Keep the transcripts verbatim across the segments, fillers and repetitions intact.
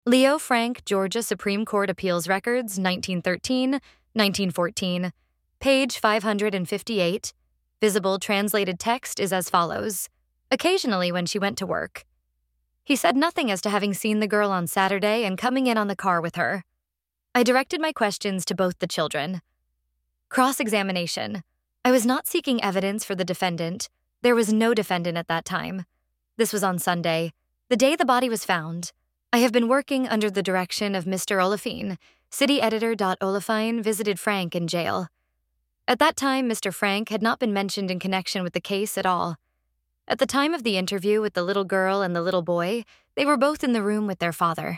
Leo Frank, Georgia Supreme Court Appeals Records, nineteen thirteen, nineteen fourteen, page five hundred fifty-eight. Visible translated text is as follows. Occasionally when she went to work. He said nothing as to having seen the girl on Saturday and coming in on the car with her. I directed my questions to both the children. Cross-examination. I was not seeking evidence for the defendant. There was no defendant at that time. This was on Sunday, the day the body was found. I have been working under the direction of Mister Oliphine. City editor. Oliphine visited Frank in jail. At that time, Mister Frank had not been mentioned in connection with the case at all. At the time of the interview with the little girl and the little boy, they were both in the room with their father.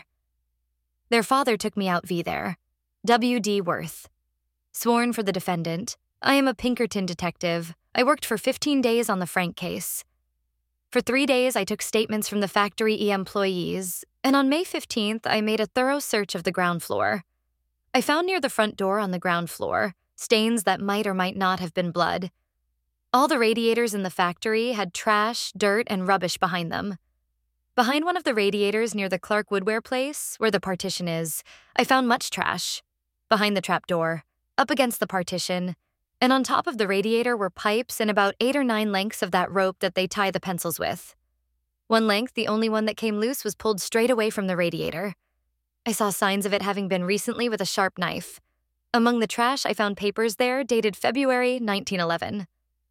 Their father took me out v there. W D Worth. Sworn for the defendant. I am a Pinkerton detective. I worked for fifteen days on the Frank case. For three days, I took statements from the Factory E employees, and on May fifteenth, I made a thorough search of the ground floor. I found near the front door on the ground floor stains that might or might not have been blood. All the radiators in the factory had trash, dirt, and rubbish behind them. Behind one of the radiators near the Clark Woodware place, where the partition is, I found much trash. Behind the trapdoor, up against the partition, and on top of the radiator were pipes and about eight or nine lengths of that rope that they tie the pencils with. One length, the only one that came loose, was pulled straight away from the radiator. I saw signs of it having been recently with a sharp knife. Among the trash, I found papers there dated February nineteen eleven.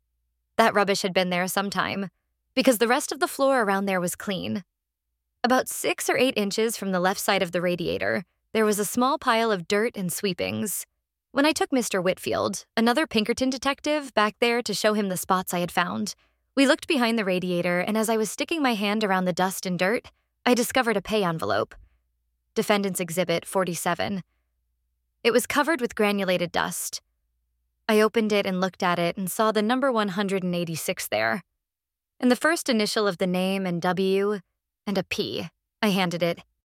That rubbish had been there some time, because the rest of the floor around there was clean. About six or eight inches from the left side of the radiator, there was a small pile of dirt and sweepings. When I took Mister Whitfield, another Pinkerton detective, back there to show him the spots I had found, we looked behind the radiator, and as I was sticking my hand around the dust and dirt, I discovered a pay envelope. Defendant's Exhibit forty-seven. It was covered with granulated dust. I opened it and looked at it and saw the number one hundred eighty-six there. And the first initial of the name and W and a P. I handed it.